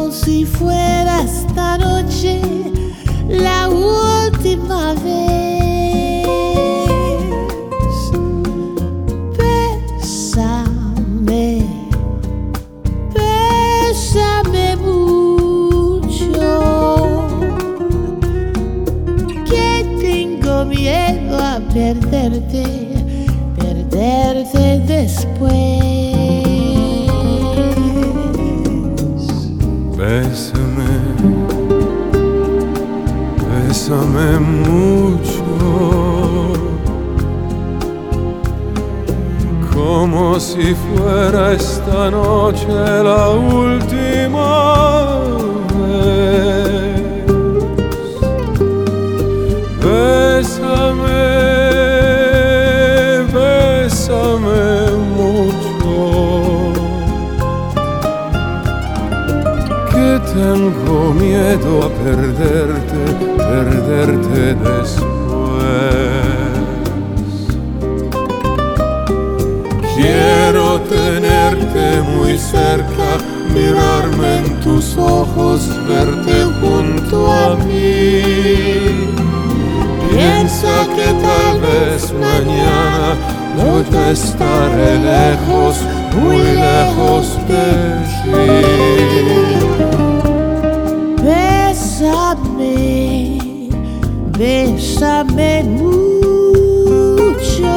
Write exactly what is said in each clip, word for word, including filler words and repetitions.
como si fuera esta noche la última vez. Bésame, bésame mucho, que tengo miedo a perderte, perderte después. Bésame, bésame mucho, como si fuera esta noche la última vez. Bésame, bésame mucho, que tengo miedo a perderte, perderte después. Quiero tenerte muy cerca, mirarme en tus ojos, verte junto a mí. Piensa que tal vez mañana yo te estaré lejos, muy lejos de ti. Bésame, bésame mucho,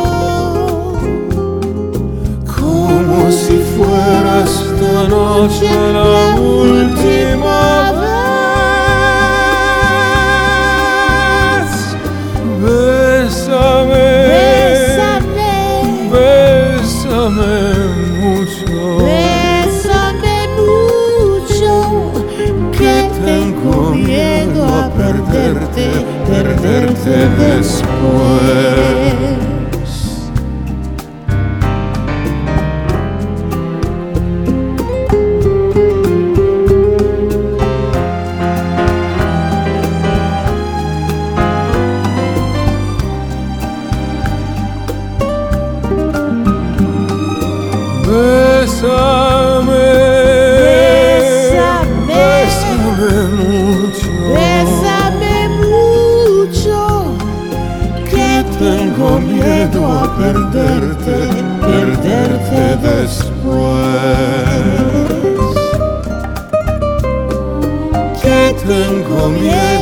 como si fuera esta noche la última vez. Bésame, bésame, bésame mucho, bésame mucho, que tengo miedo a perderte, perderte después. Bésame, Bésame, bésame mucho, bésame mucho, que tengo miedo a perderte, perderte después. que tengo miedo